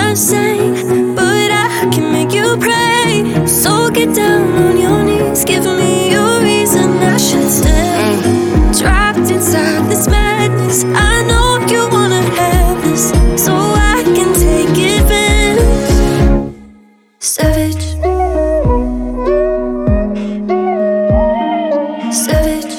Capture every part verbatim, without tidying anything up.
insane, but I can make you pray. So get down on your knees, give me a reason I should stay. Mm. Trapped inside this madness, I know you wanna have this, so I can take advantage. Savage. Savage.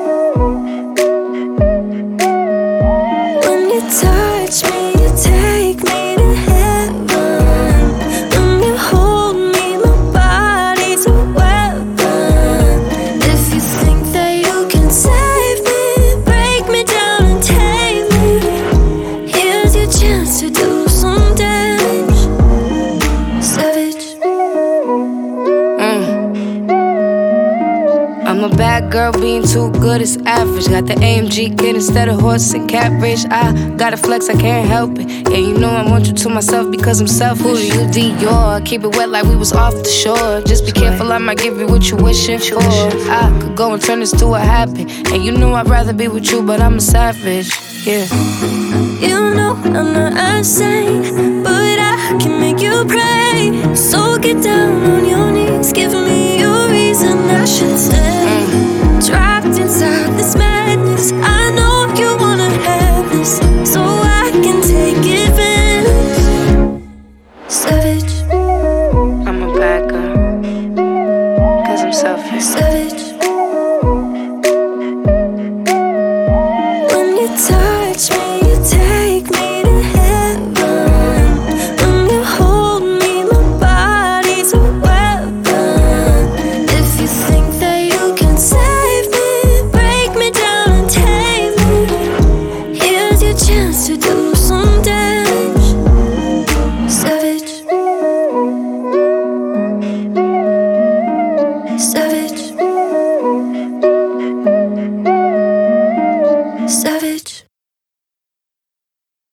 When you touch me, you take me to heaven. When you hold me, my body's a weapon. If you think that you can save me, break me down and take me, here's your chance to do some damage. Savage. I'm a bad girl, being too good is average. Got the A M G kid instead of horse and cat rich. I gotta flex, I can't help it. Yeah, you know I want you to myself because I'm selfish. Who do you, Dior? Keep it wet like we was off the shore. Just be careful, I might give you what you wishing for. I could go and turn this to a habit, and you know I'd rather be with you, but I'm a savage. Yeah. You know I'm not insane,